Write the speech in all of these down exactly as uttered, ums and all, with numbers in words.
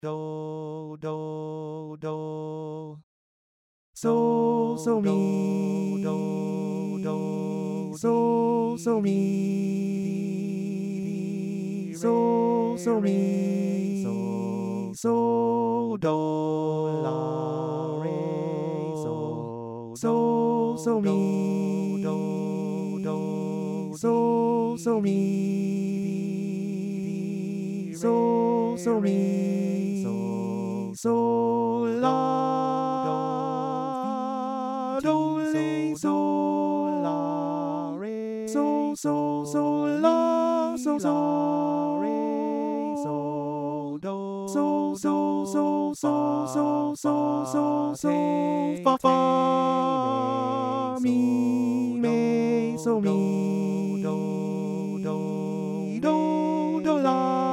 do, do, do. So, so me, do, do, so, so me, so, so me, so, so, do, la, re, so, so, so me, do, do, so, so me, so, so me, so, so, la, do, re, so, la, re, so, so, so, la, so, so, re, so, do, so, so, so, so, so, so, so, so, fa, fa, mi, me, so, mi, do, do, do, do,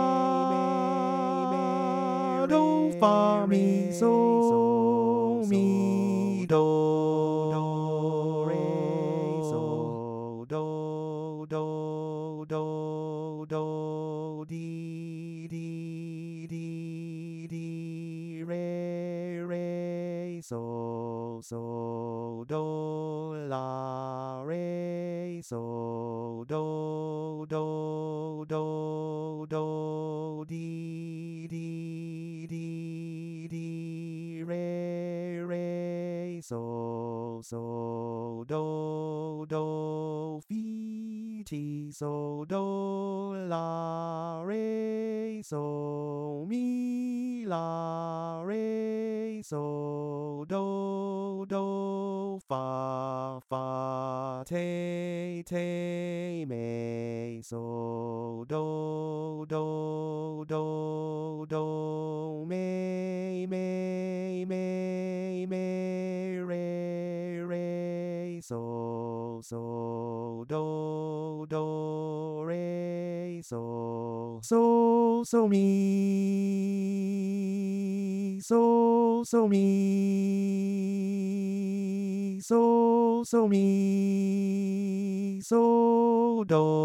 la, do, fa, mi, so, mi, do, do, re, so, do, do, do, do, di, di, di, di, re, re, so, so, do, la, re, so, do, do, do, do, di, di, di, di, re, re, so, so, do, do, fi, ti, so, do, la, re, so, mi, la, re, so, do, do, fa, fa, te, te, me, so, do, do, do, do, me, me, me, me, re, re, so, so, do, do, re, so, so, so me, so, so me, so, so me, so,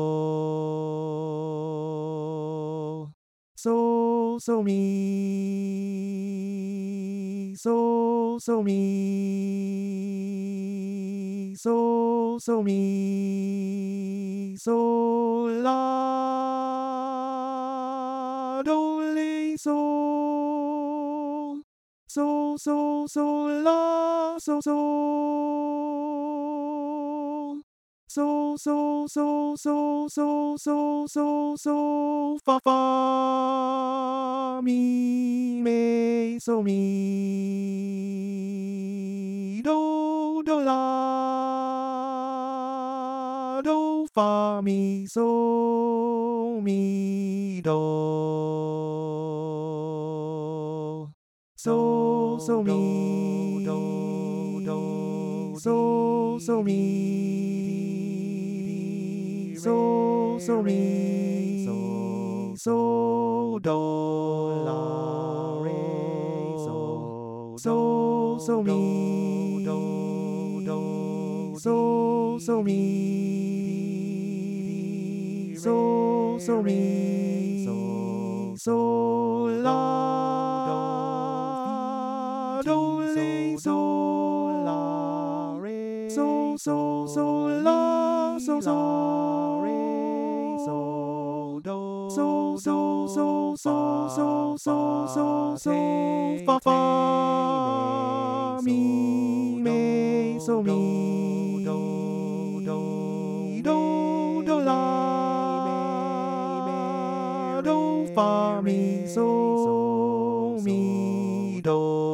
do, so, so me, so, so me, so, so me, so, la, do, re, so, so, so, so, la, so, so, so, so, so, so, so, so, so, so, fa, fa, mi, me, so, mi, do, do, la, do, fa, mi, so, mi, do, so, so me, do, do, so, so me, so, so me, so, so, do, la, re, so, so, so me, do, do, so, so me, so, so me, so, so, la, do, re, so, la, re, so, so, so, la, so, so, re, so, do, so, so, so, so, so, so, so, so, fa, fa, mi, me, so, mi, do, do, do, do, la, do, fa, mi, so, mi, do.